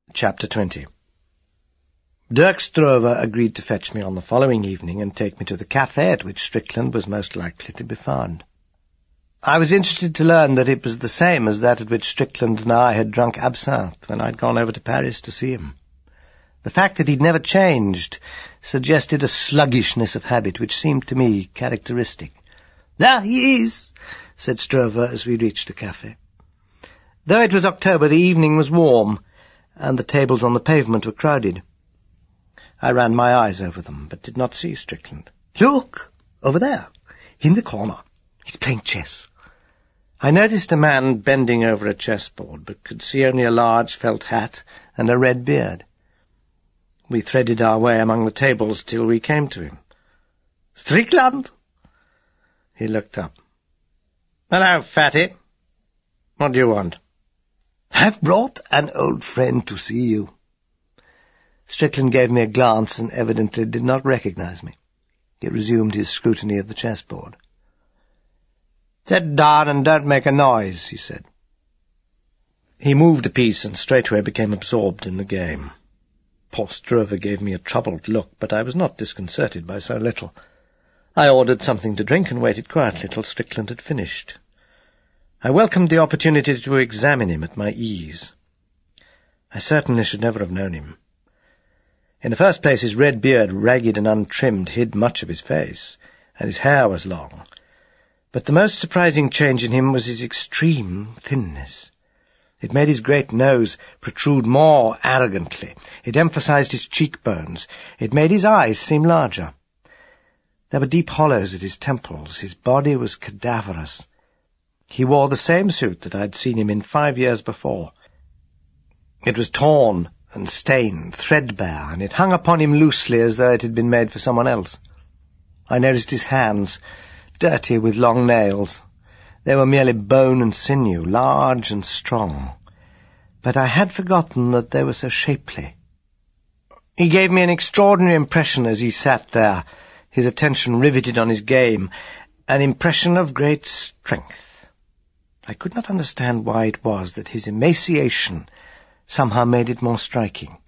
Chapter 20. Dirk Stroeve agreed to fetch me on the following evening and take me to the cafe at which Strickland was most likely to be found. I was interested to learn that it was the same as that at which Strickland and I had drunk absinthe when I'd gone over to Paris to see him. The fact that he'd never changed suggested a sluggishness of habit which seemed to me characteristic. "There he is," said Stroeve as we reached the cafe. Though it was October, the evening was warm, and the tables on the pavement were crowded. I ran my eyes over them, but did not see Strickland. "Look, over there, in the corner. He's playing chess." I noticed a man bending over a chessboard, but could see only a large felt hat and a red beard. We threaded our way among the tables till we came to him. "Strickland?" He looked up. "Hello, fatty. What do you want?" "I've brought an old friend to see you." Strickland gave me a glance and evidently did not recognize me. He resumed his scrutiny of the chessboard. "Sit down and don't make a noise," he said. He moved a piece and straightway became absorbed in the game. Poor Stroeve gave me a troubled look, but I was not disconcerted by so little. I ordered something to drink and waited quietly till Strickland had finished. I welcomed the opportunity to examine him at my ease. I certainly should never have known him. In the first place, his red beard, ragged and untrimmed, hid much of his face, and his hair was long. But the most surprising change in him was his extreme thinness. It made his great nose protrude more arrogantly. It emphasized his cheekbones. It made his eyes seem larger. There were deep hollows at his temples. His body was cadaverous. He wore the same suit that I had seen him in 5 years before. It was torn and stained, threadbare, and it hung upon him loosely as though it had been made for someone else. I noticed his hands, dirty with long nails. They were merely bone and sinew, large and strong. But I had forgotten that they were so shapely. He gave me an extraordinary impression as he sat there, his attention riveted on his game, an impression of great strength. I could not understand why it was that his emaciation somehow made it more striking.